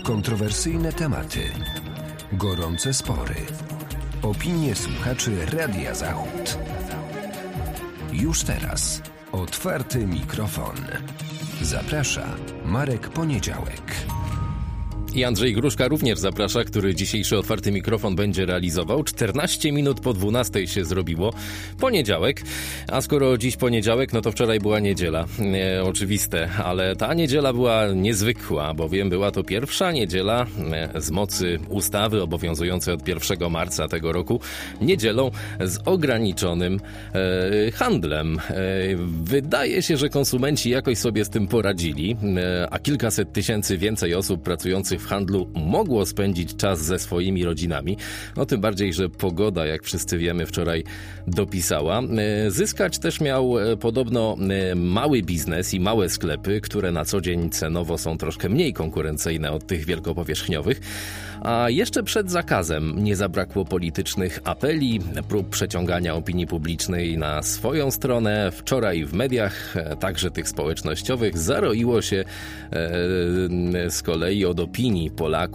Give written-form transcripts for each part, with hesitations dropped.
Kontrowersyjne tematy, gorące spory, opinie słuchaczy Radia Zachód. Już teraz otwarty mikrofon. Zaprasza Marek Poniedziałek. I Andrzej Gruszka również zaprasza, który dzisiejszy otwarty mikrofon będzie realizował. 14 minut po 12 się zrobiło. Poniedziałek. A skoro dziś poniedziałek, no to wczoraj była niedziela. Oczywiste, ale ta niedziela była niezwykła, bowiem była to pierwsza niedziela z mocy ustawy obowiązującej od 1 marca tego roku. Niedzielą z ograniczonym handlem. Wydaje się, że konsumenci jakoś sobie z tym poradzili, a kilkaset tysięcy więcej osób pracujących w handlu mogło spędzić czas ze swoimi rodzinami. No tym bardziej, że pogoda, jak wszyscy wiemy, wczoraj dopisała. Zyskać też miał podobno mały biznes i małe sklepy, które na co dzień cenowo są troszkę mniej konkurencyjne od tych wielkopowierzchniowych. A jeszcze przed zakazem nie zabrakło politycznych apeli, prób przeciągania opinii publicznej na swoją stronę. Wczoraj w mediach, także tych społecznościowych, zaroiło się z kolei od opinii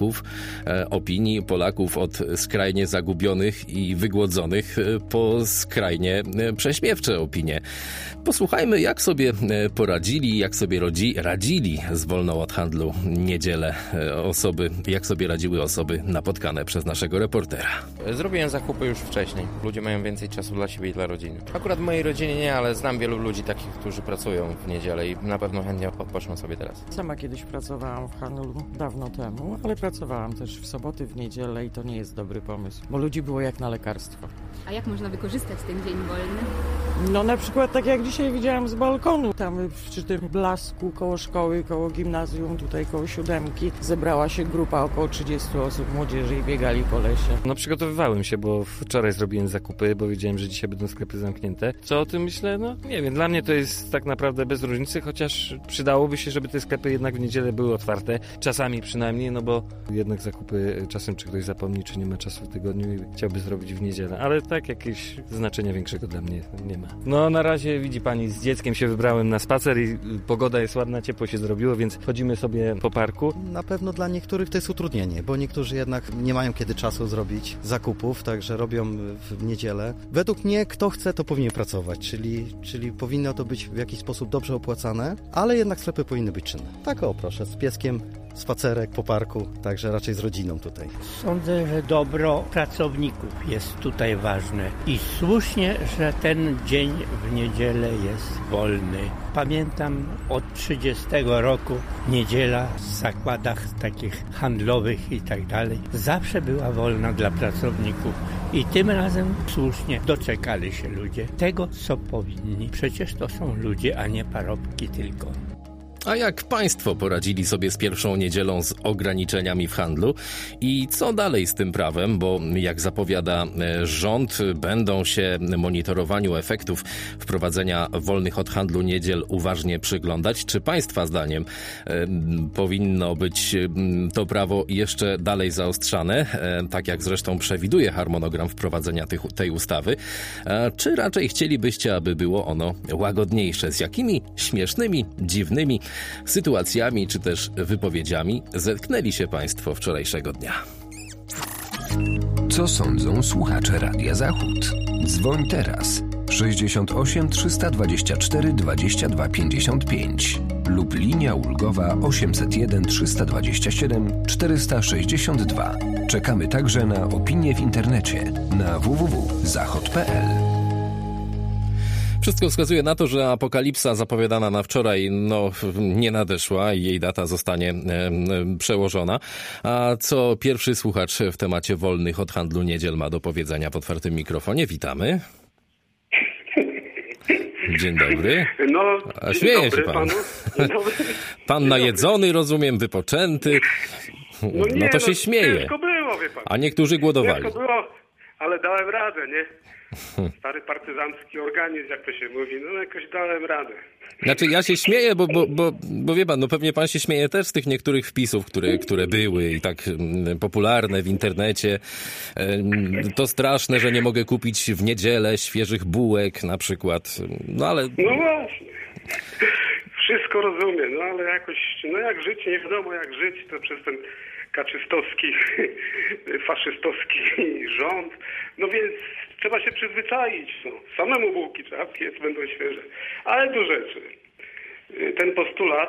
Polaków od skrajnie zagubionych i wygłodzonych po skrajnie prześmiewcze opinie. Posłuchajmy, jak sobie poradzili, jak sobie radzili z wolną od handlu niedzielę osoby, jak sobie radziły osoby napotkane przez naszego reportera. Zrobiłem zakupy już wcześniej. Ludzie mają więcej czasu dla siebie i dla rodziny. Akurat w mojej rodzinie nie, ale znam wielu ludzi takich, którzy pracują w niedzielę i na pewno chętnie odpoczną sobie teraz. Sama kiedyś pracowałam w handlu dawno temu, ale pracowałam też w soboty, w niedzielę i to nie jest dobry pomysł, bo ludzi było jak na lekarstwo. A jak można wykorzystać ten dzień wolny? No na przykład tak jak dzisiaj widziałam z balkonu, tam przy tym blasku koło szkoły, koło gimnazjum, tutaj koło 7 zebrała się grupa około 30 osób, młodzieży i biegali po lesie. No przygotowywałem się, bo wczoraj zrobiłem zakupy, bo wiedziałem, że dzisiaj będą sklepy zamknięte. Co o tym myślę? No nie wiem, dla mnie to jest tak naprawdę bez różnicy, chociaż przydałoby się, żeby te sklepy jednak w niedzielę były otwarte, czasami przynajmniej, no bo jednak zakupy czasem czy ktoś zapomni, czy nie ma czasu w tygodniu i chciałby zrobić w niedzielę, ale tak jakieś znaczenia większego dla mnie nie ma. No na razie widzi pani, z dzieckiem się wybrałem na spacer i pogoda jest ładna, ciepło się zrobiło, więc chodzimy sobie po parku. Na pewno dla niektórych to jest utrudnienie, bo niektórzy jednak nie mają kiedy czasu zrobić zakupów, także robią w niedzielę. Według mnie kto chce, to powinien pracować, czyli powinno to być w jakiś sposób dobrze opłacane, ale jednak sklepy powinny być czynne. Tak o, proszę, z pieskiem, spacerek po parku, także raczej z rodziną tutaj. Sądzę, że dobro pracowników jest tutaj ważne i słusznie, że ten dzień w niedzielę jest wolny. Pamiętam od 30 roku niedziela w zakładach takich handlowych i tak dalej zawsze była wolna dla pracowników i tym razem słusznie doczekali się ludzie tego, co powinni. Przecież to są ludzie, a nie parobki tylko. A jak państwo poradzili sobie z pierwszą niedzielą z ograniczeniami w handlu? I co dalej z tym prawem? Bo jak zapowiada rząd, będą się monitorowaniu efektów wprowadzenia wolnych od handlu niedziel uważnie przyglądać. Czy państwa zdaniem powinno być to prawo jeszcze dalej zaostrzane? Tak jak zresztą przewiduje harmonogram wprowadzenia tej ustawy. Czy raczej chcielibyście, aby było ono łagodniejsze? Z jakimi śmiesznymi, dziwnymi sytuacjami czy też wypowiedziami zetknęli się państwo wczorajszego dnia? Co sądzą słuchacze Radia Zachód? Dzwoń teraz 68 324 22 55 lub linia ulgowa 801 327 462. Czekamy także na opinie w internecie na www.zachod.pl. Wszystko wskazuje na to, że apokalipsa zapowiadana na wczoraj nie nadeszła i jej data zostanie przełożona. A co pierwszy słuchacz w temacie wolnych od handlu niedziel ma do powiedzenia w otwartym mikrofonie? Witamy. Dzień dobry. A śmieje się pan. Pan najedzony, rozumiem, wypoczęty. No to się śmieje. Ciężko było, wie pan. A niektórzy głodowali. Ciężko było, ale dałem radę, nie? Stary partyzancki organizm, jak to się mówi, jakoś dałem radę. Znaczy ja się śmieję, bo wie pan, pewnie pan się śmieje też z tych niektórych wpisów, które były i tak popularne w internecie. To straszne, że nie mogę kupić w niedzielę świeżych bułek na przykład, ale... No właśnie. Wszystko rozumiem, ale jakoś, jak żyć, nie wiadomo jak żyć, to przez ten kaczystowski, faszystowski rząd. No więc trzeba się przyzwyczaić. No. Samemu bułki trzeba piec, będą świeże. Ale do rzeczy. Ten postulat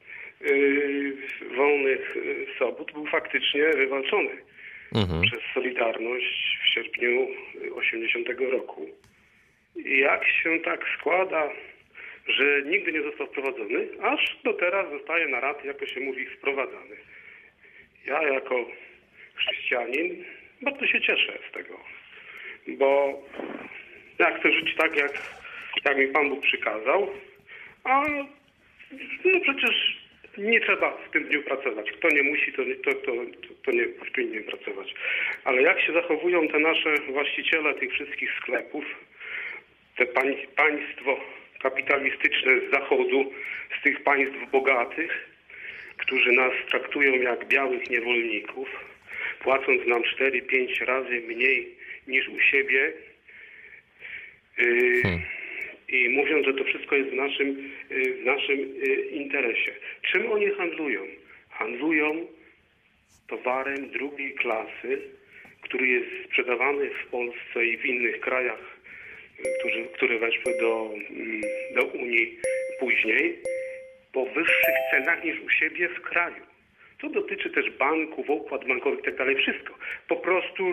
wolnych sobót był faktycznie wywalczony przez Solidarność w sierpniu 80 roku. I jak się tak składa, że nigdy nie został wprowadzony, aż do teraz zostaje na rad, jak to się mówi, wprowadzany. Ja jako chrześcijanin bardzo się cieszę z tego, bo ja chcę żyć tak, jak mi Pan Bóg przykazał, a no przecież nie trzeba w tym dniu pracować. Kto nie musi, to nie powinien pracować. Ale jak się zachowują te nasze właściciele tych wszystkich sklepów, te państwo kapitalistyczne z zachodu, z tych państw bogatych, którzy nas traktują jak białych niewolników, płacąc nam 4-5 razy mniej niż u siebie i mówią, że to wszystko jest w naszym interesie. Czym oni handlują? Handlują towarem drugiej klasy, który jest sprzedawany w Polsce i w innych krajach, które weszły do Unii później, po wyższych cenach niż u siebie w kraju. To dotyczy też banków, opłat bankowych i tak dalej. Wszystko. Po prostu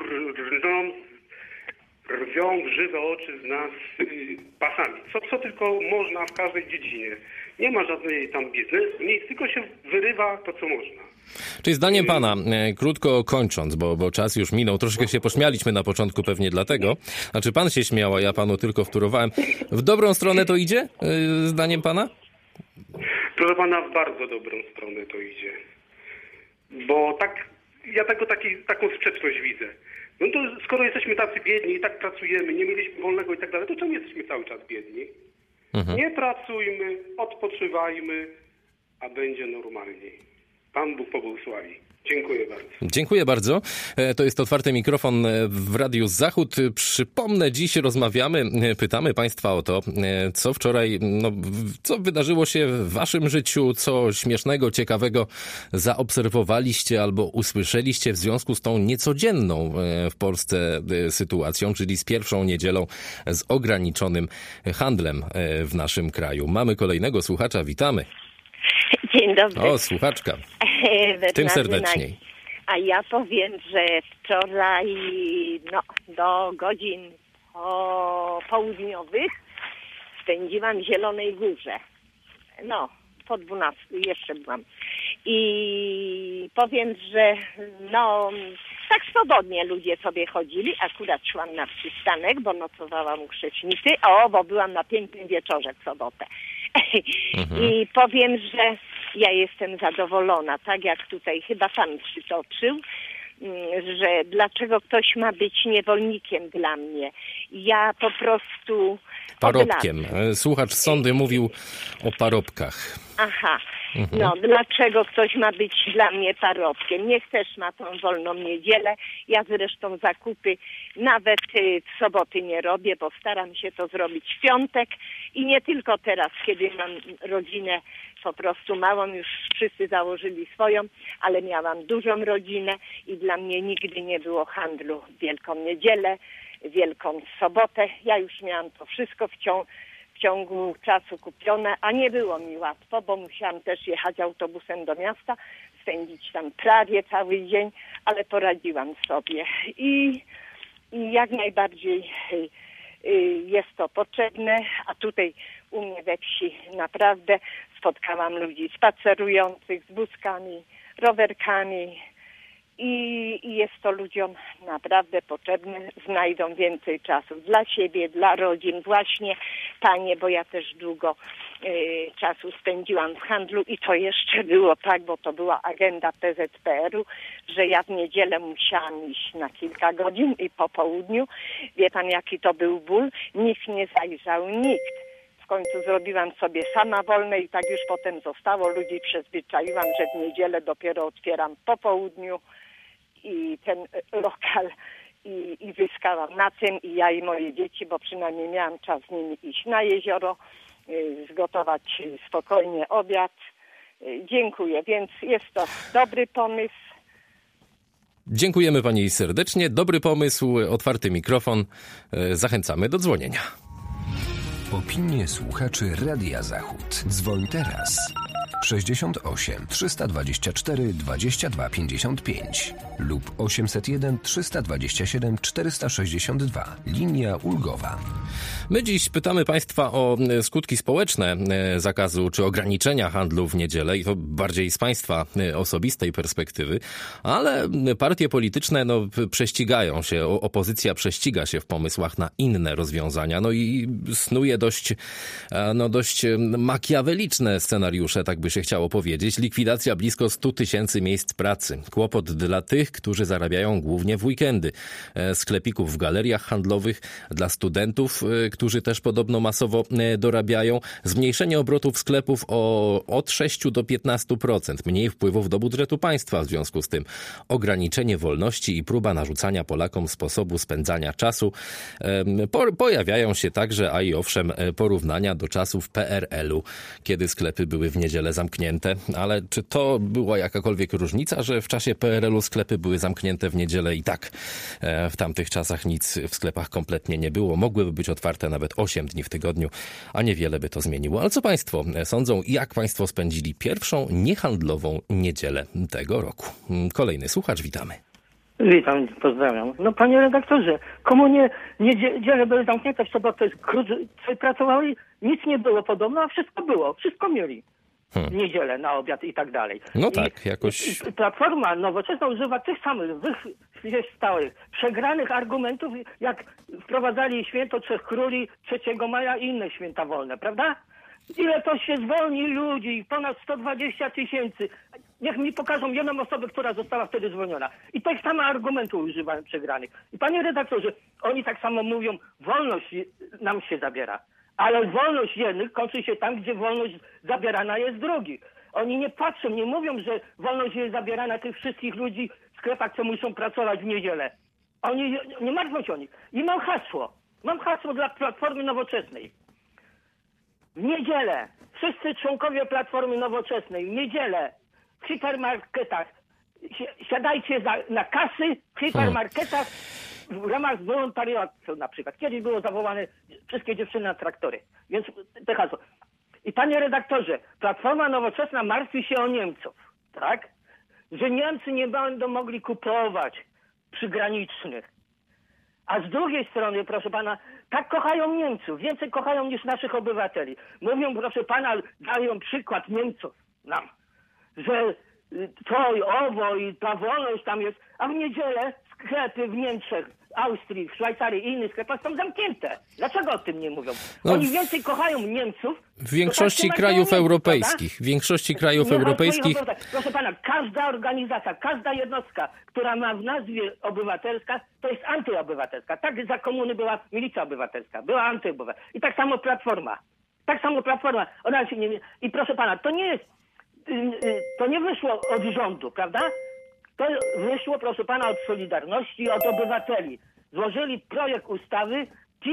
rwią w żywe oczy z nas pasami. Co tylko można w każdej dziedzinie. Nie ma żadnej tam biznesu, nic, tylko się wyrywa to, co można. Czyli zdaniem pana, krótko kończąc, bo czas już minął, troszkę się pośmialiśmy na początku pewnie dlatego. Znaczy pan się śmiał, a ja panu tylko wtórowałem. W dobrą stronę to idzie, zdaniem pana? Proszę pana, w bardzo dobrą stronę to idzie. Bo tak, ja taką sprzeczność widzę. No to skoro jesteśmy tacy biedni i tak pracujemy, nie mieliśmy wolnego i tak dalej, to czemu jesteśmy cały czas biedni? Nie pracujmy, odpoczywajmy, a będzie normalniej. Pan Bóg pobłogosławi. Dziękuję bardzo. Dziękuję bardzo. To jest Otwarty Mikrofon w Radiu Zachód. Przypomnę, dziś rozmawiamy, pytamy Państwa o to, co wczoraj, co wydarzyło się w Waszym życiu, co śmiesznego, ciekawego zaobserwowaliście albo usłyszeliście w związku z tą niecodzienną w Polsce sytuacją, czyli z pierwszą niedzielą z ograniczonym handlem w naszym kraju. Mamy kolejnego słuchacza, witamy. Dzień dobry. O, słuchaczka. Tym serdeczniej. A ja powiem, że wczoraj do godzin południowych spędziłam w Zielonej Górze. Po 12 jeszcze byłam. I powiem, że tak swobodnie ludzie sobie chodzili. Akurat szłam na przystanek, bo nocowałam u Chrześnicy. Bo byłam na pięknym wieczorze w sobotę. I powiem, że ja jestem zadowolona, tak jak tutaj chyba pan przytoczył, że dlaczego ktoś ma być niewolnikiem dla mnie. Ja po prostu... Parobkiem. Słuchacz sądy mówił o parobkach. Aha. Dlaczego ktoś ma być dla mnie parobkiem? Niech też ma tą wolną niedzielę. Ja zresztą zakupy nawet w soboty nie robię, bo staram się to zrobić w piątek. I nie tylko teraz, kiedy mam rodzinę po prostu małą, już wszyscy założyli swoją, ale miałam dużą rodzinę i dla mnie nigdy nie było handlu w Wielką Niedzielę, Wielką Sobotę. Ja już miałam to wszystko w ciągu czasu kupione, a nie było mi łatwo, bo musiałam też jechać autobusem do miasta, spędzić tam prawie cały dzień, ale poradziłam sobie. I jak najbardziej jest to potrzebne, a tutaj u mnie we wsi naprawdę spotkałam ludzi spacerujących z wózkami, rowerkami i jest to ludziom naprawdę potrzebne. Znajdą więcej czasu dla siebie, dla rodzin. Właśnie, panie, bo ja też długo czasu spędziłam w handlu i to jeszcze było tak, bo to była agenda PZPR-u, że ja w niedzielę musiałam iść na kilka godzin i po południu. Wie pan, jaki to był ból? Nikt nie zajrzał, nikt. W końcu zrobiłam sobie sama wolne i tak już potem zostało. Ludzi przyzwyczaiłam, że w niedzielę dopiero otwieram po południu i ten lokal i zyskałam na tym i ja i moje dzieci, bo przynajmniej miałam czas z nimi iść na jezioro, zgotować spokojnie obiad. Dziękuję, więc jest to dobry pomysł. Dziękujemy pani serdecznie. Dobry pomysł, otwarty mikrofon. Zachęcamy do dzwonienia. Opinie słuchaczy Radia Zachód. Dzwoń teraz. 68 324 22 55 lub 801 327 462. Linia ulgowa. My dziś pytamy Państwa o skutki społeczne zakazu czy ograniczenia handlu w niedzielę i to bardziej z Państwa osobistej perspektywy, ale partie polityczne prześcigają się, opozycja prześciga się w pomysłach na inne rozwiązania, i snuje dość makiaweliczne scenariusze, tak by się chciało powiedzieć. Likwidacja blisko 100 000 miejsc pracy. Kłopot dla tych, którzy zarabiają głównie w weekendy. Sklepików w galeriach handlowych, dla studentów, którzy też podobno masowo dorabiają. Zmniejszenie obrotów sklepów od 6 do 15%. Mniej wpływów do budżetu państwa w związku z tym. Ograniczenie wolności i próba narzucania Polakom sposobu spędzania czasu. Pojawiają się także, a i owszem, porównania do czasów PRL-u, kiedy sklepy były w niedzielę zamknięte. Ale czy to była jakakolwiek różnica, że w czasie PRL-u sklepy były zamknięte w niedzielę i tak w tamtych czasach nic w sklepach kompletnie nie było. Mogłyby być otwarte nawet 8 dni w tygodniu, a niewiele by to zmieniło. Ale co Państwo sądzą i jak Państwo spędzili pierwszą niehandlową niedzielę tego roku? Kolejny słuchacz, witamy. Witam, pozdrawiam. Panie redaktorze, komu niedziele były zamknięte, w sobotę pracowali, nic nie było podobno, a wszystko było, wszystko mieli. W niedzielę, na obiad i tak dalej. Jakoś... Platforma Nowoczesna używa tych samych stałych, przegranych argumentów, jak wprowadzali święto Trzech Króli 3 maja i inne święta wolne, prawda? Ile to się zwolni ludzi, ponad 120 000. Niech mi pokażą jedną osobę, która została wtedy zwolniona. I tych samych argumentów używają przegranych. I panie redaktorze, oni tak samo mówią, wolność nam się zabiera. Ale wolność jednych kończy się tam, gdzie wolność zabierana jest drugich. Oni nie patrzą, nie mówią, że wolność jest zabierana tych wszystkich ludzi w sklepach, co muszą pracować w niedzielę. Oni nie martwią się o nich. I mam hasło dla Platformy Nowoczesnej. W niedzielę wszyscy członkowie Platformy Nowoczesnej w niedzielę w hipermarketach siadajcie na kasy w hipermarketach w ramach wolontariatu na przykład. Kiedyś było zawołane wszystkie dziewczyny na traktory. Więc te hasło. I panie redaktorze, Platforma Nowoczesna martwi się o Niemców, tak? Że Niemcy nie będą mogli kupować przygranicznych. A z drugiej strony, proszę pana, tak kochają Niemców, więcej kochają niż naszych obywateli. Mówią, proszę pana, dają przykład Niemców nam, że to i owo i ta wolność tam jest, a w niedzielę sklepy w Niemczech, Austrii, w Szwajcarii i innych sklepach są zamknięte. Dlaczego o tym nie mówią? Oni więcej kochają Niemców. W większości krajów europejskich. W większości krajów europejskich. Proszę pana, każda organizacja, każda jednostka, która ma w nazwie obywatelska, to jest antyobywatelska. Tak za komuny była milicja obywatelska, była antyobywatelska. I tak samo Platforma. Ona się nie... I proszę pana, to nie wyszło od rządu, prawda? To wyszło, proszę pana, od Solidarności, od obywateli. Złożyli projekt ustawy,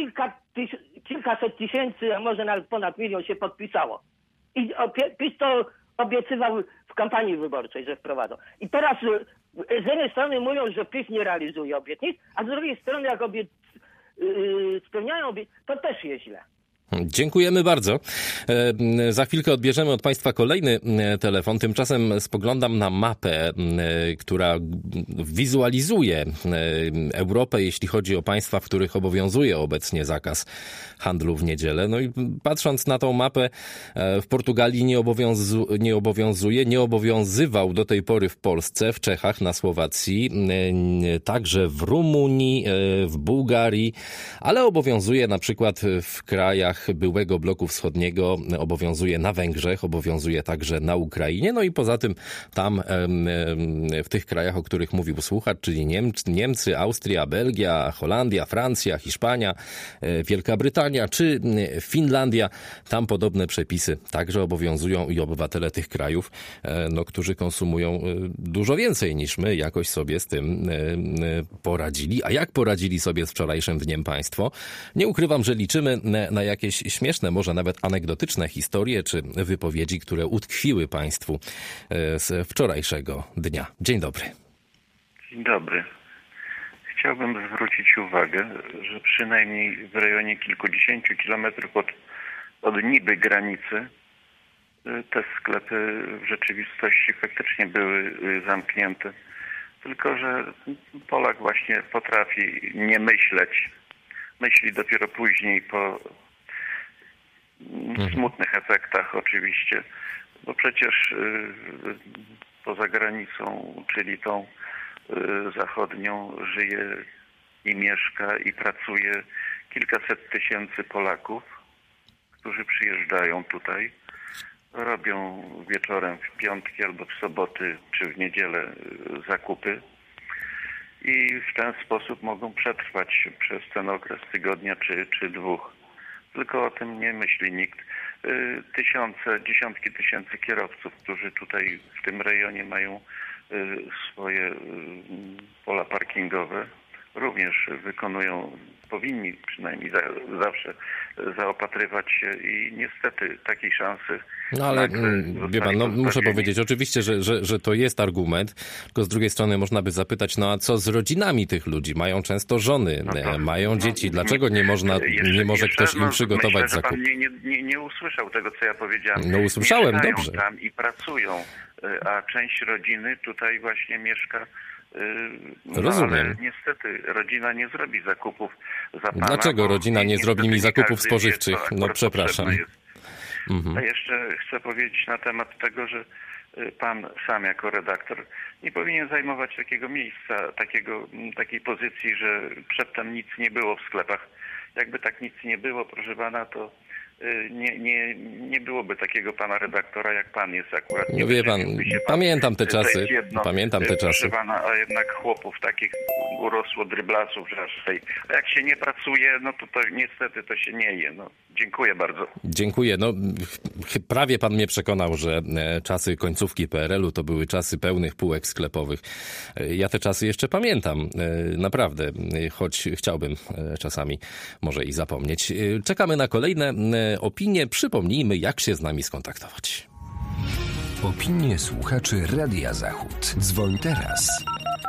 kilkaset tysięcy, a może nawet ponad 1 000 000 się podpisało. I PiS to obiecywał w kampanii wyborczej, że wprowadzą. I teraz z jednej strony mówią, że PiS nie realizuje obietnic, a z drugiej strony jak spełniają obietnice, to też jest źle. Dziękujemy bardzo. Za chwilkę odbierzemy od Państwa kolejny telefon. Tymczasem spoglądam na mapę, która wizualizuje Europę, jeśli chodzi o państwa, w których obowiązuje obecnie zakaz handlu w niedzielę. No i patrząc na tą mapę, w Portugalii nie obowiązywał do tej pory w Polsce, w Czechach, na Słowacji, także w Rumunii, w Bułgarii, ale obowiązuje na przykład w krajach byłego bloku wschodniego, obowiązuje na Węgrzech, obowiązuje także na Ukrainie, no i poza tym tam w tych krajach, o których mówił słuchacz, czyli Niemcy, Austria, Belgia, Holandia, Francja, Hiszpania, Wielka Brytania czy Finlandia, tam podobne przepisy także obowiązują i obywatele tych krajów, którzy konsumują dużo więcej niż my, jakoś sobie z tym poradzili. A jak poradzili sobie z wczorajszym dniem państwo? Nie ukrywam, że liczymy na jakieś śmieszne, może nawet anegdotyczne historie czy wypowiedzi, które utkwiły państwu z wczorajszego dnia. Dzień dobry. Dzień dobry. Chciałbym zwrócić uwagę, że przynajmniej w rejonie kilkudziesięciu kilometrów od niby granicy te sklepy w rzeczywistości faktycznie były zamknięte. Tylko że Polak właśnie potrafi nie myśleć. Myśli dopiero później po smutnych efektach oczywiście. Bo przecież poza granicą, czyli tą zachodnią, żyje i mieszka i pracuje kilkaset tysięcy Polaków, którzy przyjeżdżają tutaj, robią wieczorem w piątki albo w soboty czy w niedzielę zakupy i w ten sposób mogą przetrwać przez ten okres tygodnia czy dwóch. Tylko o tym nie myśli nikt. Dziesiątki tysięcy kierowców, którzy tutaj w tym rejonie mają swoje pola parkingowe, również powinni przynajmniej zawsze zaopatrywać się i niestety takiej szansy. No ale wie pan, muszę powiedzieć oczywiście, że to jest argument, tylko z drugiej strony można by zapytać, no a co z rodzinami tych ludzi? Mają często żony, mają dzieci. Dlaczego nie może ktoś im przygotować zakup? Myślę, że pan nie usłyszał tego, co ja powiedziałem. No usłyszałem, mieszkają dobrze. Tam i pracują, a część rodziny tutaj właśnie mieszka. Rozumiem. Ale niestety rodzina nie zrobi zakupów za pana. Dlaczego rodzina nie zrobi mi zakupów spożywczych? No przepraszam. A jeszcze chcę powiedzieć na temat tego, że pan sam jako redaktor nie powinien zajmować takiego miejsca, takiej pozycji, że przedtem nic nie było w sklepach. Jakby tak nic nie było, proszę pana, to nie byłoby takiego pana redaktora, jak pan jest akurat. No wie pan, pamiętam te czasy. Proszę pana, a jednak chłopów takich urosło dryblasów, że aż tej. A jak się nie pracuje, no to niestety to się nie je. No, dziękuję bardzo. Dziękuję. No, prawie pan mnie przekonał, że czasy końcówki PRL-u to były czasy pełnych półek sklepowych. Ja te czasy jeszcze pamiętam. Naprawdę, choć chciałbym czasami może i zapomnieć. Czekamy na kolejne opinie. Przypomnijmy, jak się z nami skontaktować. Opinie słuchaczy Radia Zachód. Dzwoń teraz.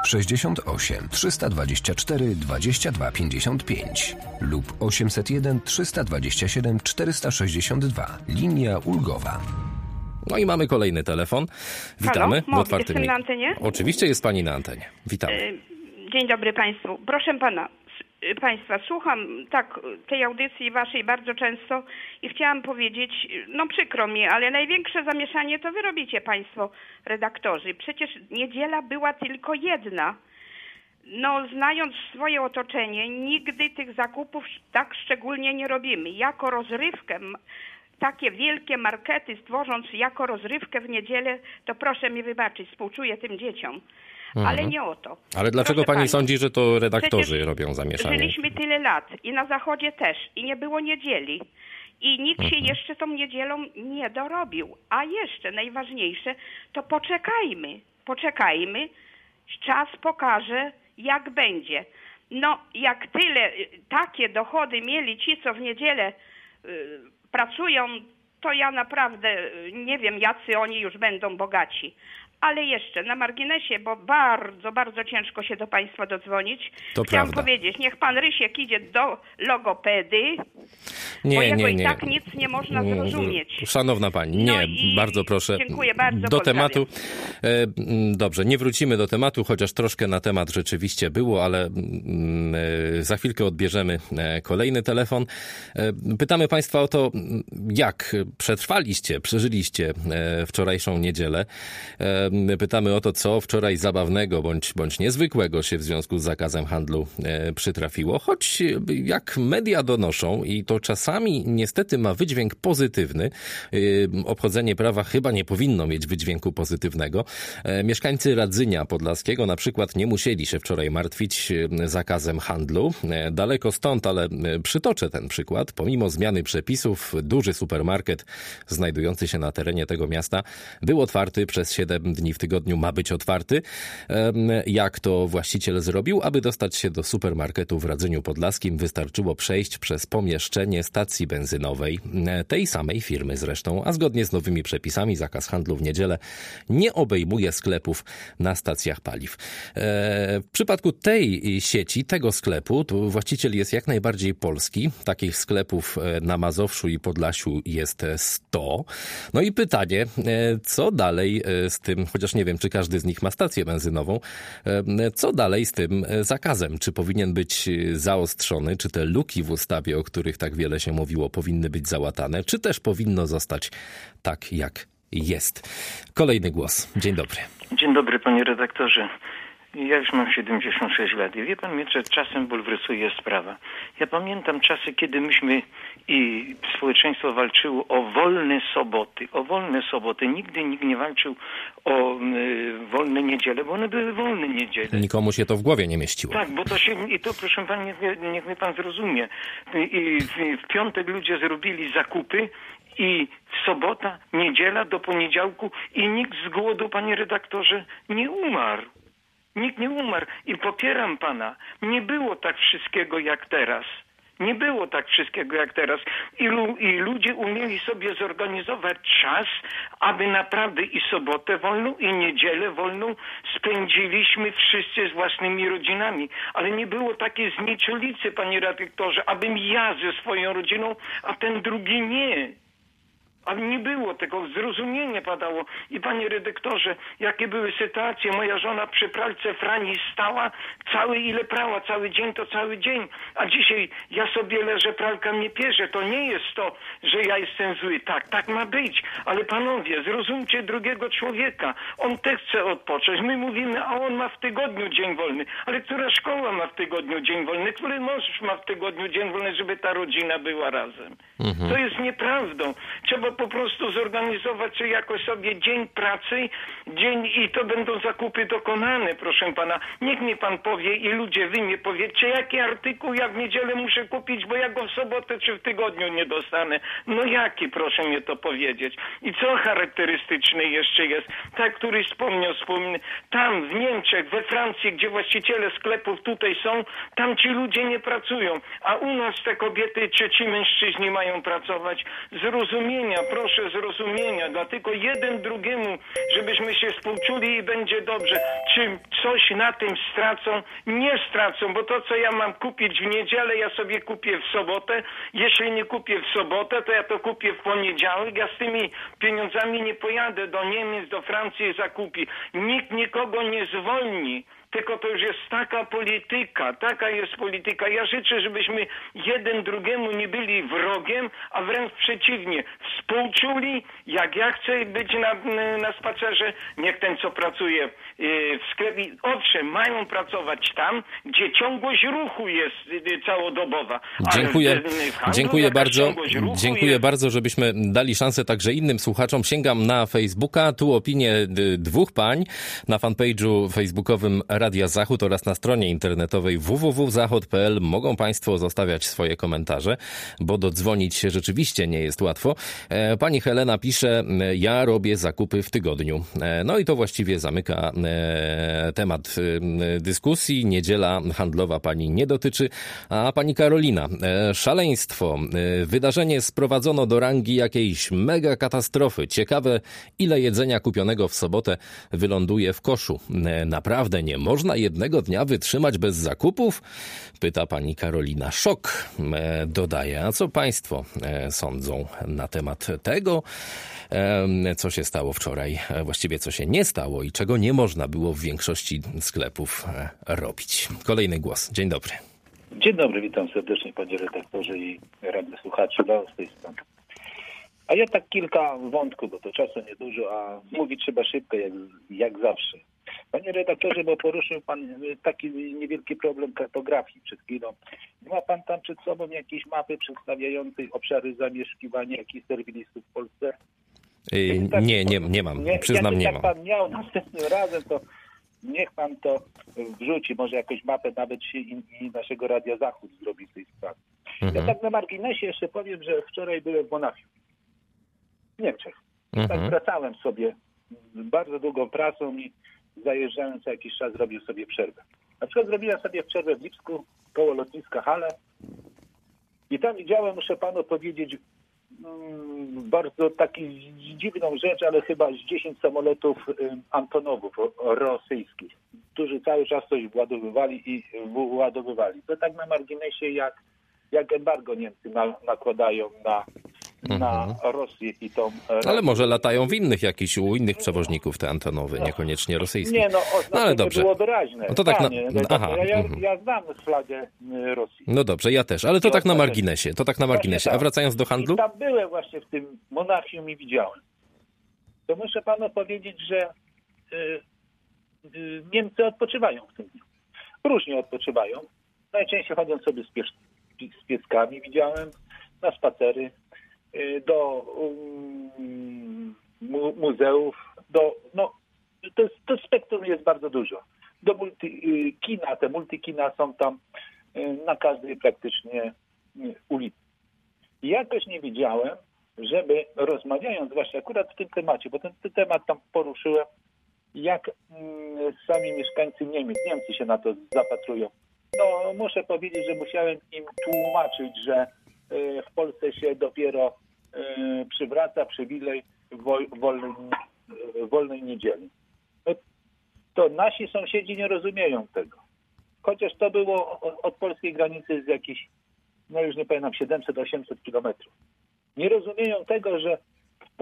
68 324 22 55 lub 801 327 462. Linia ulgowa. No i mamy kolejny telefon. Witamy. Halo, jestem na antenie? Oczywiście jest pani na antenie. Witamy. Dzień dobry państwu. Proszę państwa, słucham tej audycji waszej bardzo często i chciałam powiedzieć, no przykro mi, ale największe zamieszanie to wy robicie państwo redaktorzy. Przecież niedziela była tylko jedna. No, znając swoje otoczenie, nigdy tych zakupów tak szczególnie nie robimy. Jako rozrywkę, takie wielkie markety stworząc jako rozrywkę w niedzielę, to proszę mi wybaczyć, współczuję tym dzieciom. Ale nie o to. Ale dlaczego pani sądzi, że to redaktorzy robią zamieszanie? Żyliśmy tyle lat i na Zachodzie też i nie było niedzieli. I nikt się jeszcze tą niedzielą nie dorobił. A jeszcze najważniejsze, to poczekajmy. Czas pokaże, jak będzie. No, jak takie dochody mieli ci, co w niedzielę pracują, to ja naprawdę nie wiem, jacy oni już będą bogaci. Ale jeszcze na marginesie, bo bardzo, bardzo ciężko się do państwa dodzwonić. Chciałam powiedzieć, niech pan Rysiek idzie do logopedy, bo jego i tak nic nie można zrozumieć. Szanowna pani, bardzo proszę. Dziękuję bardzo. Do tematu. Dobrze, nie wrócimy do tematu, chociaż troszkę na temat rzeczywiście było, ale za chwilkę odbierzemy kolejny telefon. Pytamy państwa o to, jak przeżyliście wczorajszą niedzielę. Pytamy o to, co wczoraj zabawnego bądź niezwykłego się w związku z zakazem handlu przytrafiło. Choć jak media donoszą, i to czasami niestety ma wydźwięk pozytywny, obchodzenie prawa chyba nie powinno mieć wydźwięku pozytywnego. Mieszkańcy Radzynia Podlaskiego na przykład nie musieli się wczoraj martwić zakazem handlu. Daleko stąd, ale przytoczę ten przykład. Pomimo zmiany przepisów, duży supermarket supermarket znajdujący się na terenie tego miasta był otwarty przez 7 dni w tygodniu, ma być otwarty. Jak to właściciel zrobił? Aby dostać się do supermarketu w Radzeniu Podlaskim, wystarczyło przejść przez pomieszczenie stacji benzynowej, tej samej firmy zresztą, a zgodnie z nowymi przepisami zakaz handlu w niedzielę nie obejmuje sklepów na stacjach paliw. W przypadku tej sieci, tego sklepu, to właściciel jest jak najbardziej polski. Takich sklepów na Mazowszu i Podlasiu jest 100. No i pytanie, co dalej z tym, chociaż nie wiem, czy każdy z nich ma stację benzynową, co dalej z tym zakazem? Czy powinien być zaostrzony? Czy te luki w ustawie, o których tak wiele się mówiło, powinny być załatane? Czy też powinno zostać tak, jak jest? Kolejny głos. Dzień dobry. Dzień dobry, panie redaktorze. Ja już mam 76 lat i wie pan mnie, że czasem bulwersuje sprawa. Ja pamiętam czasy, kiedy myśmy i społeczeństwo walczyło o wolne soboty. O wolne soboty. Nigdy nikt nie walczył o wolne niedziele, bo one były wolne niedziele. Nikomu się to w głowie nie mieściło. Tak, bo to się, i to proszę pan, niech mnie pan zrozumie. I w piątek ludzie zrobili zakupy i w sobota, niedziela do poniedziałku i nikt z głodu, panie redaktorze, nie umarł. Nikt nie umarł i popieram pana. Nie było tak wszystkiego jak teraz. Nie było tak wszystkiego jak teraz. I ludzie umieli sobie zorganizować czas, aby naprawdę i sobotę wolną, i niedzielę wolną spędziliśmy wszyscy z własnymi rodzinami. Ale nie było takiej znieczulicy, panie redaktorze, abym ja ze swoją rodziną, a ten drugi nie. Ale nie było tego, zrozumienie padało. I panie redaktorze, jakie były sytuacje, moja żona przy pralce Frani stała, ile prała, cały dzień to cały dzień. A dzisiaj ja sobie leżę, pralka mnie pierze. To nie jest to, że ja jestem zły. Tak ma być. Ale panowie, zrozumcie drugiego człowieka. On też chce odpocząć. My mówimy, a on ma w tygodniu dzień wolny. Ale która szkoła ma w tygodniu dzień wolny? Który mąż ma w tygodniu dzień wolny, żeby ta rodzina była razem? To jest nieprawdą. Trzeba po prostu zorganizować jakoś sobie dzień pracy, i to będą zakupy dokonane, proszę pana. Niech mi pan powie i ludzie, wy mi powiedzcie, jaki artykuł ja w niedzielę muszę kupić, bo ja go w sobotę czy w tygodniu nie dostanę. No jaki, proszę mnie to powiedzieć. I co charakterystyczne jeszcze jest, tak, który wspomniał, tam w Niemczech, we Francji, gdzie właściciele sklepów tutaj są, tam ci ludzie nie pracują, a u nas te kobiety czy ci mężczyźni mają pracować. Zrozumienia, proszę zrozumienia, dlatego jeden drugiemu, żebyśmy się współczuli i będzie dobrze. Czy coś na tym stracą? Nie stracą, bo to, co ja mam kupić w niedzielę, ja sobie kupię w sobotę. Jeśli nie kupię w sobotę, to ja to kupię w poniedziałek. Ja z tymi pieniądzami nie pojadę do Niemiec, do Francji i zakupię. Nikt nikogo nie zwolni. Tylko to już jest taka jest polityka. Ja życzę, żebyśmy jeden drugiemu nie byli wrogiem, a wręcz przeciwnie, współczuli, jak ja chcę być na spacerze, niech ten, co pracuje w sklepie, owszem, mają pracować tam, gdzie ciągłość ruchu jest całodobowa. Dziękuję bardzo, żebyśmy dali szansę także innym słuchaczom. Sięgam na Facebooka, tu opinie dwóch pań na fanpage'u facebookowym Radia Zachód oraz na stronie internetowej www.zachod.pl mogą państwo zostawiać swoje komentarze, bo dodzwonić się rzeczywiście nie jest łatwo. Pani Helena pisze, ja robię zakupy w tygodniu. No i to właściwie zamyka temat dyskusji. Niedziela handlowa pani nie dotyczy. A pani Karolina, szaleństwo. Wydarzenie sprowadzono do rangi jakiejś mega katastrofy. Ciekawe, ile jedzenia kupionego w sobotę wyląduje w koszu. Naprawdę nie można jednego dnia wytrzymać bez zakupów? Pyta pani Karolina. Szok, dodaje. A co państwo sądzą na temat tego, co się stało wczoraj? Właściwie co się nie stało i czego nie można było w większości sklepów robić. Kolejny głos. Dzień dobry. Dzień dobry, witam serdecznie panie redaktorze i radnych słuchaczy z tej strony. A ja tak kilka wątków, bo to czasu niedużo, a mówić trzeba szybko, jak zawsze. Panie redaktorze, bo poruszył pan taki niewielki problem kartografii przed chwilą. Nie ma pan tam przed sobą jakiejś mapy przedstawiającej obszary zamieszkiwania jakichś serwilistów w Polsce? Nie mam. Przyznam, nie mam. Jak pan miał następnym razem, to niech pan to wrzuci. Może jakąś mapę nawet się i naszego Radia Zachód zrobi w tej sprawie. Ja tak na marginesie jeszcze powiem, że wczoraj byłem w Monachium. w Niemczech. Tak wracałem sobie bardzo długą pracą i zajeżdżałem co jakiś czas, robił sobie przerwę. Na przykład zrobiłem sobie przerwę w Lipsku, koło lotniska Halle i tam widziałem, muszę panu powiedzieć, bardzo taką dziwną rzecz, ale chyba z 10 samolotów Antonowów rosyjskich, którzy cały czas coś władowywali. To tak na marginesie, jak embargo Niemcy nakładają na Rosję i tą... Ale może latają u innych przewoźników te Antonowy, niekoniecznie rosyjskie. Nie, ale dobrze. Było wyraźne. No to tak ja znam flagę Rosji. No dobrze, ja też, ale to tak na marginesie. A wracając do handlu? I tam byłem właśnie w tym Monachium i widziałem. To muszę panu powiedzieć, że Niemcy odpoczywają w tym dniu. Różnie odpoczywają. Najczęściej chodzą sobie z pieskami, widziałem, na spacery, do muzeów, to spektrum jest bardzo dużo. Do multikina, te multikina są tam na każdej praktycznie ulicy. I jakoś nie widziałem, żeby rozmawiając właśnie akurat w tym temacie, bo ten temat tam poruszyłem, jak sami mieszkańcy Niemcy się na to zapatrują. No muszę powiedzieć, że musiałem im tłumaczyć, że w Polsce się dopiero przywraca przywilej wolnej niedzieli. No, to nasi sąsiedzi nie rozumieją tego. Chociaż to było od polskiej granicy z jakichś, no już nie pamiętam, 700-800 kilometrów. Nie rozumieją tego, że w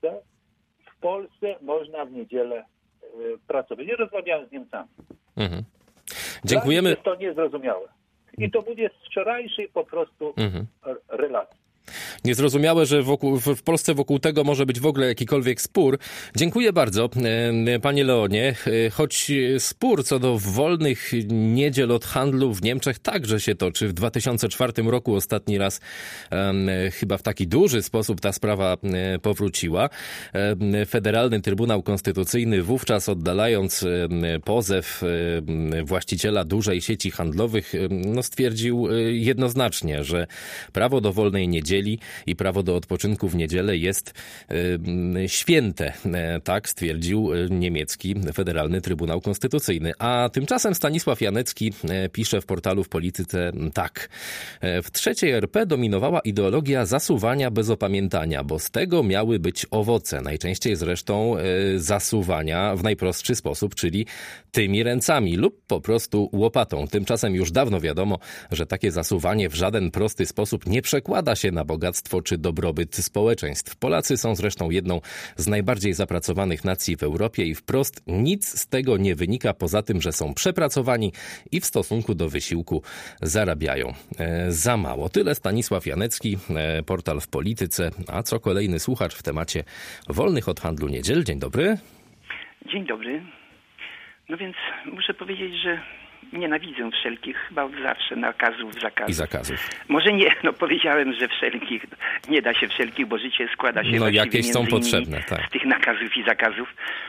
Polsce można w niedzielę pracować. Nie rozmawiałem z Niemcami. Dziękujemy. Jest to niezrozumiałe. I to mówię z wczorajszej po prostu relacji. Niezrozumiałe, że w Polsce wokół tego może być w ogóle jakikolwiek spór. Dziękuję bardzo, panie Leonie. Choć spór co do wolnych niedziel od handlu w Niemczech także się toczy. W 2004 roku ostatni raz chyba w taki duży sposób ta sprawa powróciła. Federalny Trybunał Konstytucyjny wówczas, oddalając pozew właściciela dużej sieci handlowych, stwierdził jednoznacznie, że prawo do wolnej niedzieli i prawo do odpoczynku w niedzielę jest święte. Tak stwierdził niemiecki Federalny Trybunał Konstytucyjny. A tymczasem Stanisław Janecki pisze w portalu W Polityce tak. W III RP dominowała ideologia zasuwania bez opamiętania, bo z tego miały być owoce. Najczęściej zresztą zasuwania w najprostszy sposób, czyli tymi ręcami lub po prostu łopatą. Tymczasem już dawno wiadomo, że takie zasuwanie w żaden prosty sposób nie przekłada się na bogactwo czy dobrobyt społeczeństw. Polacy są zresztą jedną z najbardziej zapracowanych nacji w Europie i wprost nic z tego nie wynika poza tym, że są przepracowani i w stosunku do wysiłku zarabiają za mało. Tyle Stanisław Janecki, portal W Polityce. A co kolejny słuchacz w temacie wolnych od handlu niedziel? Dzień dobry. Dzień dobry. No więc muszę powiedzieć, że nienawidzę wszelkich, chyba od zawsze, nakazów, zakazów. I zakazów. Może nie, powiedziałem, że wszelkich, nie da się wszelkich, bo życie składa się jakieś są potrzebne, tak, z tych nakazów i zakazów.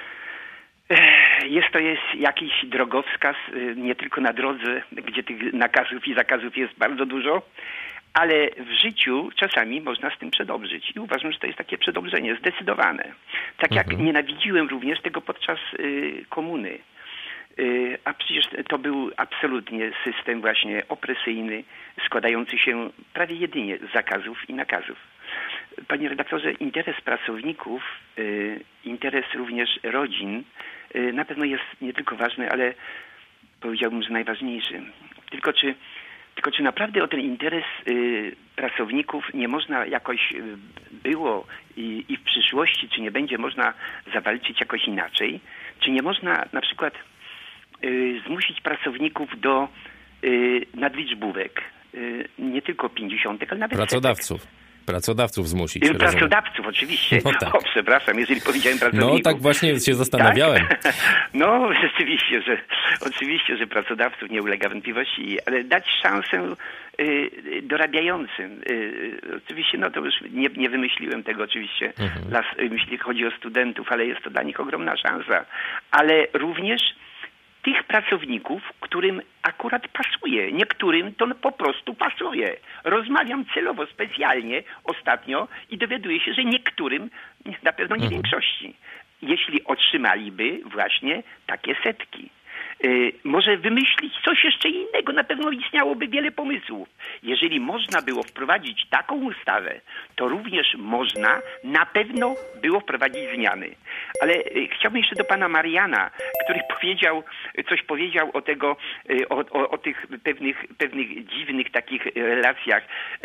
Jest jakiś drogowskaz, nie tylko na drodze, gdzie tych nakazów i zakazów jest bardzo dużo, ale w życiu czasami można z tym przedobrzyć. I uważam, że to jest takie przedobrzenie zdecydowane. Tak jak nienawidziłem również tego podczas komuny. A przecież to był absolutnie system właśnie opresyjny, składający się prawie jedynie z zakazów i nakazów. Panie redaktorze, interes pracowników, interes również rodzin na pewno jest nie tylko ważny, ale powiedziałbym, że najważniejszy. Tylko czy naprawdę o ten interes pracowników nie można jakoś było i w przyszłości, czy nie będzie można zawalczyć jakoś inaczej? Czy nie można na przykład zmusić pracowników do nadliczbówek, nie tylko 50, ale nawet Pracodawców zmusić. Pracodawców, oczywiście. No tak. Przepraszam, jeżeli powiedziałem pracowników. No tak właśnie się zastanawiałem. Tak? No oczywiście, że pracodawców nie ulega wątpliwości, ale dać szansę dorabiającym. Oczywiście, to już nie wymyśliłem tego oczywiście, jeśli chodzi o studentów, ale jest to dla nich ogromna szansa. Ale również tych pracowników, którym akurat pasuje. Niektórym to po prostu pasuje. Rozmawiam celowo, specjalnie ostatnio i dowiaduję się, że niektórym, na pewno nie większości, jeśli otrzymaliby właśnie takie setki. Może wymyślić coś jeszcze innego, na pewno istniałoby wiele pomysłów. Jeżeli można było wprowadzić taką ustawę, to również można na pewno było wprowadzić zmiany. Ale chciałbym jeszcze do pana Mariana, który powiedział o tych pewnych dziwnych takich relacjach.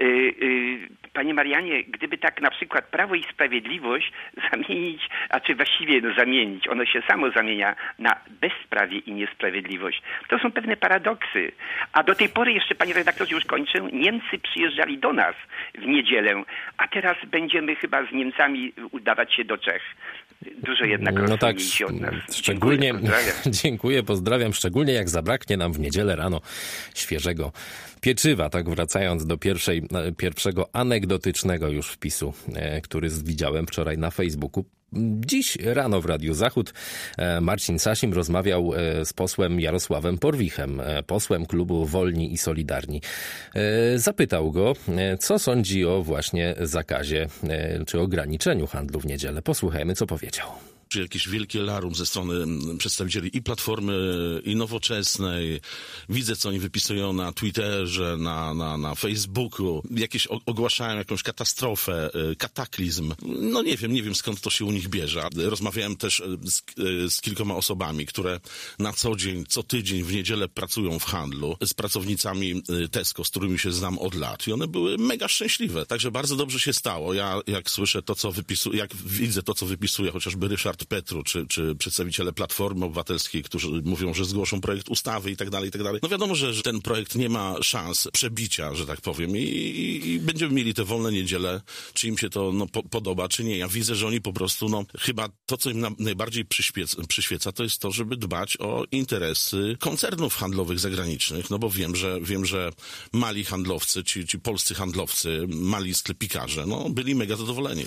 Panie Marianie, gdyby tak na przykład Prawo i Sprawiedliwość zamienić, a czy właściwie zamienić, ono się samo zamienia na bezprawie i niesprawiedliwość. To są pewne paradoksy. A do tej pory jeszcze, panie redaktorze, już kończę, Niemcy przyjeżdżali do nas w niedzielę, a teraz będziemy chyba z Niemcami udawać się do Czech. Dużo jednak rozsądniejsi od nas. Szczególnie, dziękuję, pozdrawiam. Szczególnie jak zabraknie nam w niedzielę rano świeżego pieczywa. Tak wracając do pierwszego anegdotycznego już wpisu, który widziałem wczoraj na Facebooku. Dziś rano w Radiu Zachód Marcin Sasim rozmawiał z posłem Jarosławem Porwichem, posłem klubu Wolni i Solidarni. Zapytał go, co sądzi o właśnie zakazie czy ograniczeniu handlu w niedzielę. Posłuchajmy, co powiedział. Czy jakieś wielkie larum ze strony przedstawicieli i Platformy, i Nowoczesnej. Widzę, co oni wypisują na Twitterze, na Facebooku. Jakieś ogłaszają jakąś katastrofę, kataklizm. No nie wiem skąd to się u nich bierze. Rozmawiałem też z kilkoma osobami, które na co dzień, co tydzień w niedzielę pracują w handlu, z pracownicami Tesco, z którymi się znam od lat. I one były mega szczęśliwe. Także bardzo dobrze się stało. Ja jak słyszę to, co wypisuje, jak widzę to, co wypisuje chociażby Ryszard Petru, czy przedstawiciele Platformy Obywatelskiej, którzy mówią, że zgłoszą projekt ustawy i tak dalej. No wiadomo, że ten projekt nie ma szans przebicia, że tak powiem, i będziemy mieli te wolne niedziele, czy im się to podoba, czy nie. Ja widzę, że oni po prostu, chyba to, co im najbardziej przyświeca, to jest to, żeby dbać o interesy koncernów handlowych zagranicznych, no bo wiem, że mali handlowcy, ci polscy handlowcy, mali sklepikarze, byli mega zadowoleni.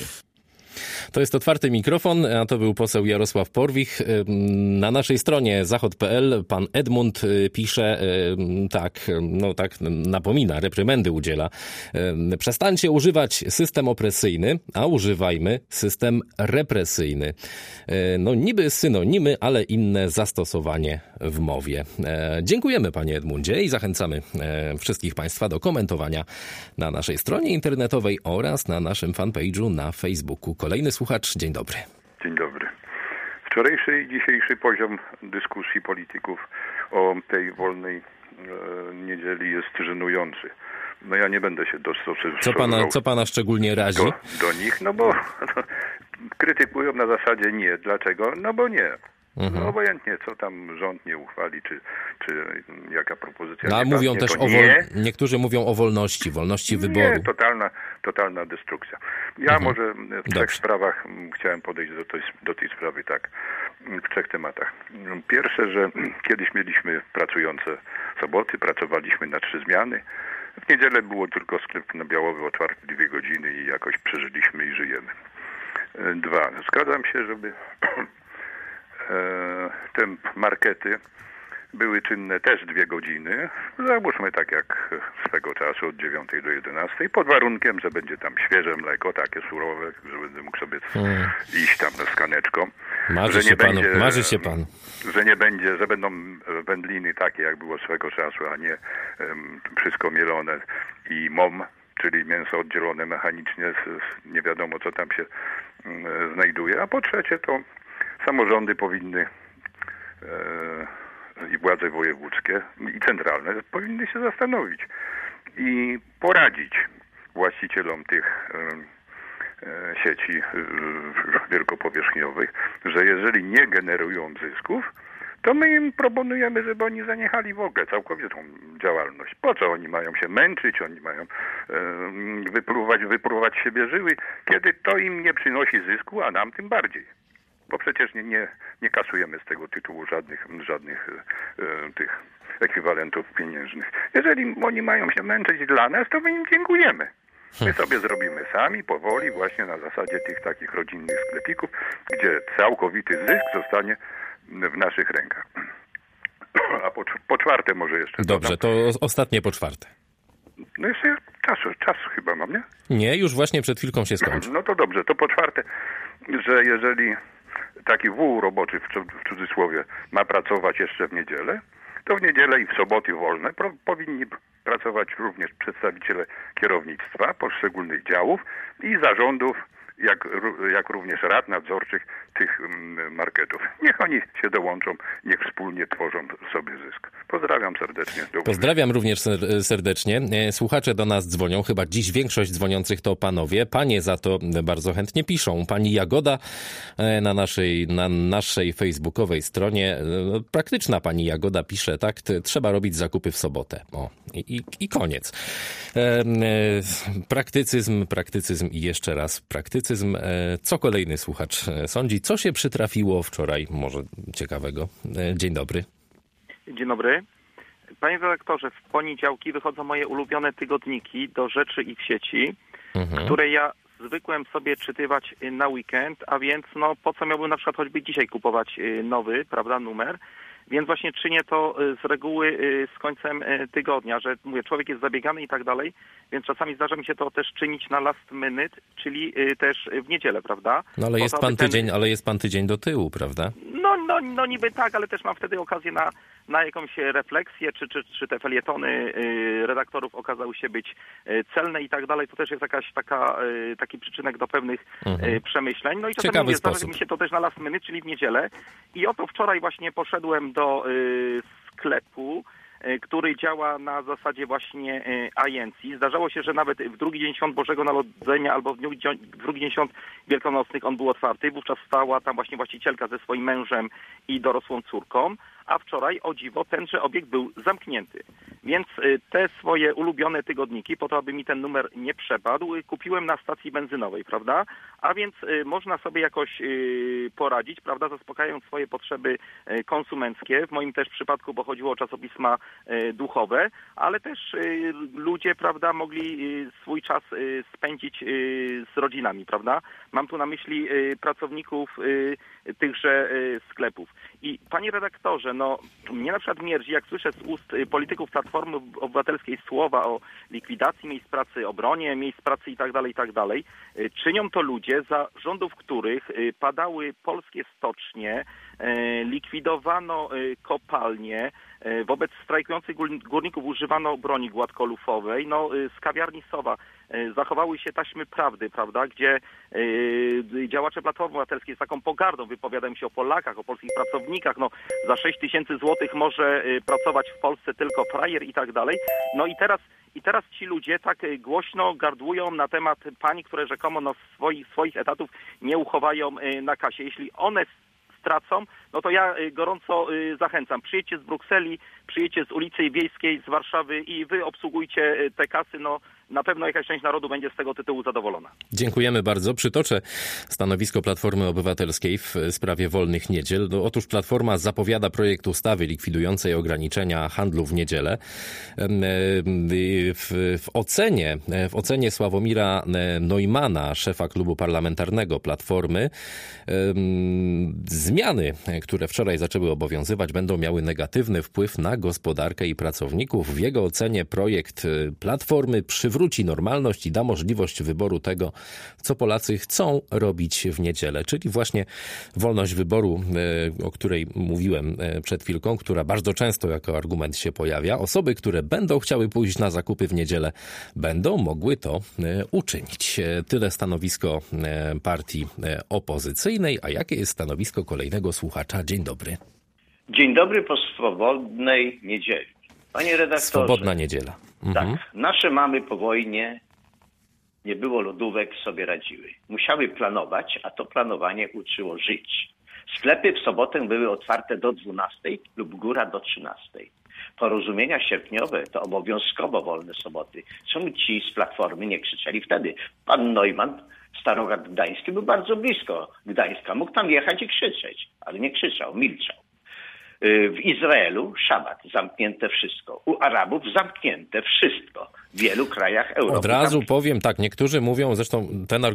To jest Otwarty Mikrofon, a to był poseł Jarosław Porwich. Na naszej stronie zachod.pl pan Edmund pisze, tak napomina, reprymendy udziela. Przestańcie używać system opresyjny, a używajmy system represyjny. Niby synonimy, ale inne zastosowanie w mowie. Dziękujemy panie Edmundzie i zachęcamy wszystkich państwa do komentowania na naszej stronie internetowej oraz na naszym fanpage'u na Facebooku. Kolejny słuchacz, dzień dobry. Dzień dobry. Wczorajszy i dzisiejszy poziom dyskusji polityków o tej wolnej niedzieli jest żenujący. Ja nie będę się dostosowywał. Co pana szczególnie razi? Do nich, bo krytykują na zasadzie nie. Dlaczego? Bo nie. Obojętnie, co tam rząd nie uchwali, czy jaka propozycja nie mówią też niektórzy mówią o wolności wyboru. Nie, totalna destrukcja. Ja może w trzech sprawach chciałem podejść do tej sprawy tak, w trzech tematach. Pierwsze, że kiedyś mieliśmy pracujące soboty, pracowaliśmy na 3 zmiany. W niedzielę było tylko sklep na Białowy otwarty 2 godziny i jakoś przeżyliśmy i żyjemy. 2. Zgadzam się, żeby te markety były czynne też 2 godziny. Załóżmy tak jak swego czasu od 9 do 11, pod warunkiem, że będzie tam świeże mleko, takie surowe, że będę mógł sobie iść tam na skaneczko. Marzy się pan. Że będą wędliny takie, jak było swego czasu, a nie wszystko mielone i MOM, czyli mięso oddzielone mechanicznie, nie wiadomo co tam się znajduje. A po trzecie to samorządy powinny i władze wojewódzkie i centralne powinny się zastanowić i poradzić właścicielom tych sieci wielkopowierzchniowych, że jeżeli nie generują zysków, to my im proponujemy, żeby oni zaniechali w ogóle całkowitą działalność. Po co oni mają się męczyć, oni mają wypruwać z siebie żyły, kiedy to im nie przynosi zysku, a nam tym bardziej. Bo przecież nie kasujemy z tego tytułu żadnych tych ekwiwalentów pieniężnych. Jeżeli oni mają się męczyć dla nas, to my im dziękujemy. My sobie zrobimy sami, powoli, właśnie na zasadzie tych takich rodzinnych sklepików, gdzie całkowity zysk zostanie w naszych rękach. A po czwarte może jeszcze. Dobrze, to ostatnie po czwarte. No jeszcze czas chyba mam, nie? Nie, już właśnie przed chwilką się skończy. No to dobrze, to po czwarte, że jeżeli taki wół roboczy, w cudzysłowie, ma pracować jeszcze w niedzielę, to w niedzielę i w soboty wolne powinni pracować również przedstawiciele kierownictwa poszczególnych działów i zarządów, jak również rad nadzorczych tych marketów. Niech oni się dołączą, niech wspólnie tworzą sobie zysk. Pozdrawiam serdecznie. Pozdrawiam również serdecznie. Słuchacze do nas dzwonią. Chyba dziś większość dzwoniących to panowie. Panie za to bardzo chętnie piszą. Pani Jagoda na naszej facebookowej stronie. Praktyczna pani Jagoda pisze, tak? Trzeba robić zakupy w sobotę. O, i koniec. Praktycyzm i jeszcze raz praktycyzm. Co kolejny słuchacz sądzi? Co się przytrafiło wczoraj? Może ciekawego. Dzień dobry. Dzień dobry. Panie redaktorze, w poniedziałki wychodzą moje ulubione tygodniki Do Rzeczy i w sieci, które ja zwykłem sobie czytywać na weekend, a więc no po co miałbym na przykład choćby dzisiaj kupować nowy, prawda, numer. Więc właśnie czynię to z reguły z końcem tygodnia, że mówię, człowiek jest zabiegany i tak dalej, więc czasami zdarza mi się to też czynić na last minute, czyli też w niedzielę, prawda? No ale jest pan tydzień do tyłu, prawda? No niby tak, ale też mam wtedy okazję na jakąś refleksję, czy te felietony redaktorów okazały się być celne i tak dalej. To też jest jakaś taki przyczynek do pewnych przemyśleń. No i czasami zdarza mi się to też na last minute, czyli w niedzielę. I oto wczoraj właśnie poszedłem do sklepu, który działa na zasadzie właśnie agencji. Zdarzało się, że nawet w drugi dzień Świąt Bożego Narodzenia albo w drugi dzień Świąt Wielkanocnych on był otwarty. Wówczas stała tam właśnie właścicielka ze swoim mężem i dorosłą córką, a wczoraj, o dziwo, tenże obiekt był zamknięty. Więc te swoje ulubione tygodniki, po to, aby mi ten numer nie przepadł, kupiłem na stacji benzynowej, prawda? A więc można sobie jakoś poradzić, prawda, zaspokajając swoje potrzeby konsumenckie. W moim też przypadku, bo chodziło o czasopisma duchowe, ale też ludzie, prawda, mogli swój czas spędzić z rodzinami, prawda? Mam tu na myśli pracowników tychże sklepów. I panie redaktorze, no mnie na przykład mierzi, jak słyszę z ust polityków Platformy Obywatelskiej słowa o likwidacji miejsc pracy, obronie miejsc pracy i tak dalej. Czynią to ludzie, za rządów których padały polskie stocznie, likwidowano kopalnie, wobec strajkujących górników używano broni gładkolufowej, no z kawiarni Sowa zachowały się taśmy prawdy, prawda, gdzie działacze Platformy Obywatelskiej z taką pogardą wypowiadają się o Polakach, o polskich pracownikach, no za 6 000 złotych może pracować w Polsce tylko frajer i tak dalej. No i teraz ci ludzie tak głośno gardłują na temat pań, które rzekomo swoich etatów nie uchowają na kasie. Jeśli one stracą, no to ja gorąco zachęcam. Przyjedźcie z Brukseli, przyjedźcie z ulicy Wiejskiej, z Warszawy i wy obsługujcie te kasy. No na pewno jakaś część narodu będzie z tego tytułu zadowolona. Dziękujemy bardzo. Przytoczę stanowisko Platformy Obywatelskiej w sprawie wolnych niedziel. Otóż Platforma zapowiada projekt ustawy likwidującej ograniczenia handlu w niedzielę. W ocenie Sławomira Neumanna, szefa klubu parlamentarnego Platformy, zmiany, które wczoraj zaczęły obowiązywać, będą miały negatywny wpływ na gospodarkę i pracowników. W jego ocenie projekt Platformy przywróci normalność i da możliwość wyboru tego, co Polacy chcą robić w niedzielę, czyli właśnie wolność wyboru, o której mówiłem przed chwilką, która bardzo często jako argument się pojawia. Osoby, które będą chciały pójść na zakupy w niedzielę, będą mogły to uczynić. Tyle stanowisko partii opozycyjnej. A jakie jest stanowisko kolejnego słuchacza? Dzień dobry. Dzień dobry po swobodnej niedzieli. Panie redaktorze. Swobodna niedziela. Tak. Nasze mamy po wojnie, nie było lodówek, sobie radziły. Musiały planować, a to planowanie uczyło żyć. Sklepy w sobotę były otwarte do 12 lub góra do 13. Porozumienia sierpniowe to obowiązkowo wolne soboty. Czemu ci z Platformy nie krzyczeli wtedy? Pan Neumann, Starogard Gdański, był bardzo blisko Gdańska. Mógł tam jechać i krzyczeć, ale nie krzyczał, milczał. W Izraelu szabat, zamknięte wszystko. U Arabów zamknięte wszystko. W wielu krajach Europy. Od razu powiem tak, niektórzy mówią, zresztą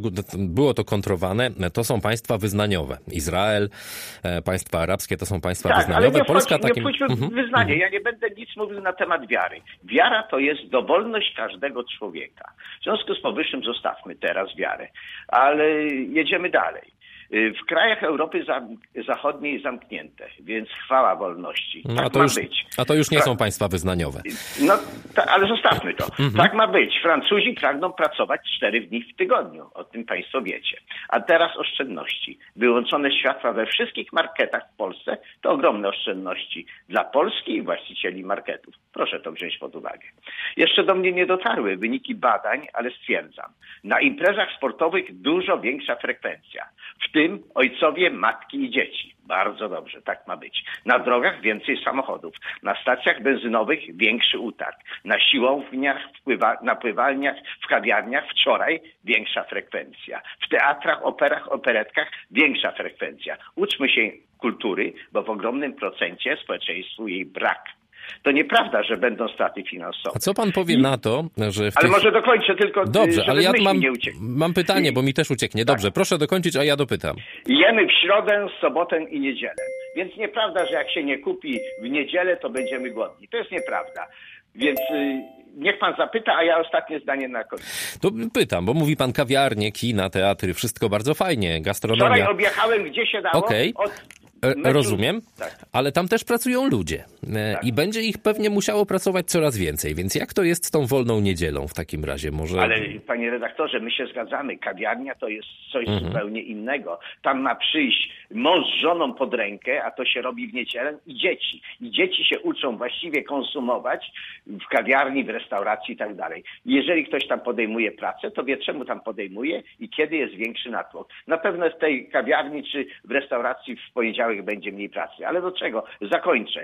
było to kontrowane, to są państwa wyznaniowe. Izrael, państwa arabskie to są państwa wyznaniowe. Ale Polska nie pójdźmy w wyznanie. Ja nie będę nic mówił na temat wiary. Wiara to jest dowolność każdego człowieka. W związku z powyższym zostawmy teraz wiarę. Ale jedziemy dalej. W krajach Europy Zachodniej zamknięte, więc chwała wolności. Tak ma być. A to już nie są państwa wyznaniowe. No, ale zostawmy to. Tak ma być. Francuzi pragną pracować 4 dni w tygodniu. O tym państwo wiecie. A teraz oszczędności. Wyłączone światła we wszystkich marketach w Polsce to ogromne oszczędności dla Polski i właścicieli marketów. Proszę to wziąć pod uwagę. Jeszcze do mnie nie dotarły wyniki badań, ale stwierdzam. Na imprezach sportowych dużo większa frekwencja. W tym ojcowie, matki i dzieci. Bardzo dobrze, tak ma być. Na drogach więcej samochodów. Na stacjach benzynowych większy utarg. Na siłowniach, na pływalniach, w kawiarniach wczoraj większa frekwencja. W teatrach, operach, operetkach większa frekwencja. Uczmy się kultury, bo w ogromnym procencie społeczeństwu jej brak. To nieprawda, że będą straty finansowe. A co pan powie na to, że Ale może dokończę tylko, Dobrze, ale ja nie mam pytanie, bo mi też ucieknie. Dobrze, proszę dokończyć, a ja dopytam. Jemy w środę, sobotę i niedzielę. Więc nieprawda, że jak się nie kupi w niedzielę, to będziemy głodni. To jest nieprawda. Więc niech pan zapyta, a ja ostatnie zdanie na koniec. To pytam, bo mówi pan kawiarnie, kina, teatry, wszystko bardzo fajnie, gastronomia. Wczoraj objechałem, gdzie się dało. Okej. Rozumiem, ale tam też pracują ludzie i będzie ich pewnie musiało pracować coraz więcej, więc jak to jest z tą wolną niedzielą w takim razie? Może... Ale panie redaktorze, my się zgadzamy, kawiarnia to jest coś zupełnie innego. Tam ma przyjść mąż z żoną pod rękę, a to się robi w niedzielę i dzieci. I dzieci się uczą właściwie konsumować w kawiarni, w restauracji i tak dalej. Jeżeli ktoś tam podejmuje pracę, to wie czemu tam podejmuje i kiedy jest większy natłok. Na pewno w tej kawiarni czy w restauracji w poniedziałek będzie mniej pracy. Ale do czego? Zakończę.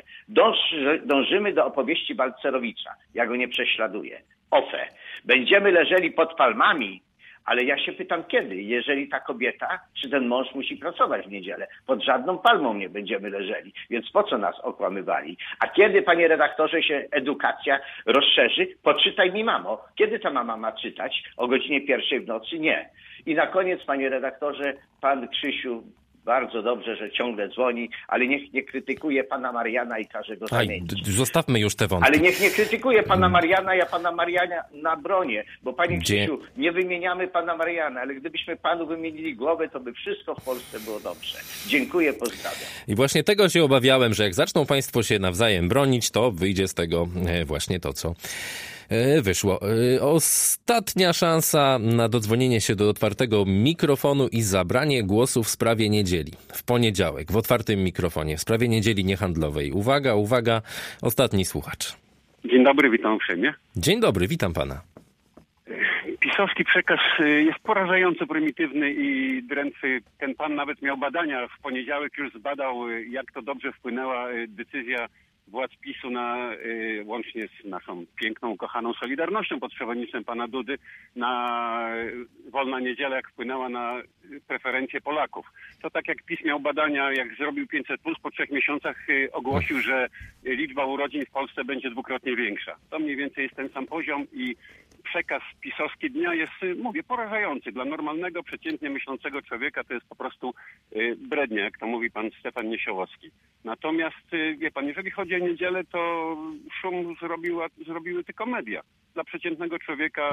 Dążymy do opowieści Balcerowicza. Ja go nie prześladuję. OFE. Będziemy leżeli pod palmami, ale ja się pytam kiedy? Jeżeli ta kobieta czy ten mąż musi pracować w niedzielę. Pod żadną palmą nie będziemy leżeli. Więc po co nas okłamywali? A kiedy, panie redaktorze, się edukacja rozszerzy? Poczytaj mi, mamo. Kiedy ta mama ma czytać? O godzinie 1:00 w nocy? Nie. I na koniec, panie redaktorze, pan Krzysiu, bardzo dobrze, że ciągle dzwoni, ale niech nie krytykuje pana Mariana i każe go zamienić. Zostawmy już te wątki. Ale niech nie krytykuje pana Mariana, ja pana Mariana bronię, bo panie Krzysiu, nie wymieniamy pana Mariana, ale gdybyśmy panu wymienili głowę, to by wszystko w Polsce było dobrze. Dziękuję, pozdrawiam. I właśnie tego się obawiałem, że jak zaczną państwo się nawzajem bronić, to wyjdzie z tego właśnie to, co wyszło. Ostatnia szansa na dodzwonienie się do otwartego mikrofonu i zabranie głosu w sprawie niedzieli. W poniedziałek, w otwartym mikrofonie, w sprawie niedzieli niehandlowej. Uwaga, uwaga, ostatni słuchacz. Dzień dobry, witam uprzejmie. Dzień dobry, witam pana. Pisowski przekaz jest porażająco prymitywny i drętwy. Ten pan nawet miał badania. W poniedziałek już zbadał, jak to dobrze wpłynęła decyzja władz PiS-u łącznie z naszą piękną, kochaną Solidarnością pod przewodnictwem pana Dudy, na wolna niedziela, jak wpłynęła na preferencje Polaków. To tak jak PiS miał badania, jak zrobił 500+, po 3 miesiącach ogłosił, że liczba urodzin w Polsce będzie 2-krotnie większa. To mniej więcej jest ten sam poziom i przekaz pisowski dnia jest, mówię, porażający. Dla normalnego, przeciętnie myślącego człowieka to jest po prostu brednia, jak to mówi pan Stefan Niesiołowski. Natomiast, wie pan, jeżeli chodzi o niedzielę, to szum zrobiły tylko media. Dla przeciętnego człowieka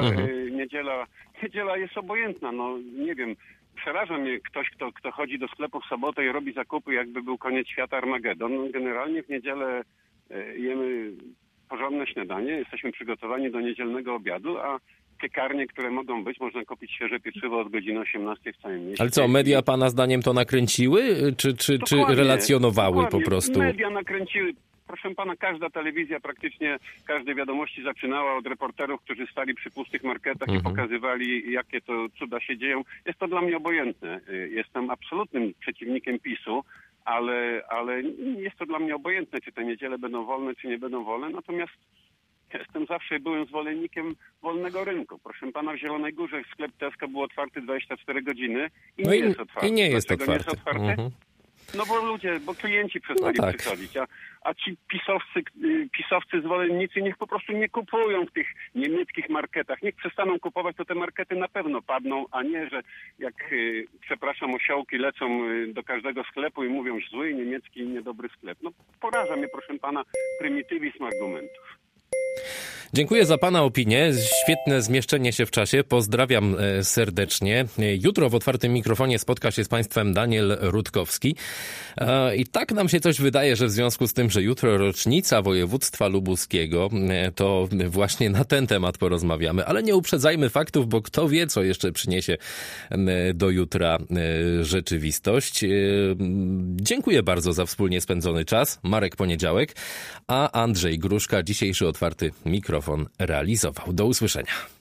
niedziela jest obojętna. No nie wiem, przeraża mnie ktoś, kto chodzi do sklepu w sobotę i robi zakupy, jakby był koniec świata, Armagedon. Generalnie w niedzielę jemy porządne śniadanie, jesteśmy przygotowani do niedzielnego obiadu, a piekarnie, które mogą być, można kupić świeże pieczywo od godziny 18 w całym mieście. Ale co, media pana zdaniem to nakręciły, czy relacjonowały po prostu? Media nakręciły. Proszę pana, każda telewizja, praktycznie każde wiadomości zaczynała od reporterów, którzy stali przy pustych marketach i pokazywali, jakie to cuda się dzieją. Jest to dla mnie obojętne. Jestem absolutnym przeciwnikiem PiS-u, ale jest to dla mnie obojętne, czy te niedziele będą wolne, czy nie będą wolne. Natomiast jestem zawsze byłem zwolennikiem wolnego rynku. Proszę pana, w Zielonej Górze sklep Tesco był otwarty 24 godziny i nie jest otwarty. I nie jest Dlaczego otwarty. Nie jest otwarty? No bo klienci przestali przychodzić, a ci pisowcy zwolennicy niech po prostu nie kupują w tych niemieckich marketach. Niech przestaną kupować, to te markety na pewno padną, a nie, że jak, przepraszam, osiołki lecą do każdego sklepu i mówią zły niemiecki niedobry sklep. No poraża mnie, proszę pana, prymitywizm argumentów. Dziękuję za pana opinię. Świetne zmieszczenie się w czasie. Pozdrawiam serdecznie. Jutro w otwartym mikrofonie spotka się z państwem Daniel Rutkowski. I tak nam się coś wydaje, że w związku z tym, że jutro rocznica województwa lubuskiego, to właśnie na ten temat porozmawiamy. Ale nie uprzedzajmy faktów, bo kto wie, co jeszcze przyniesie do jutra rzeczywistość. Dziękuję bardzo za wspólnie spędzony czas. Marek Poniedziałek, a Andrzej Gruszka dzisiejszy otwarty mikrofon realizował. Do usłyszenia.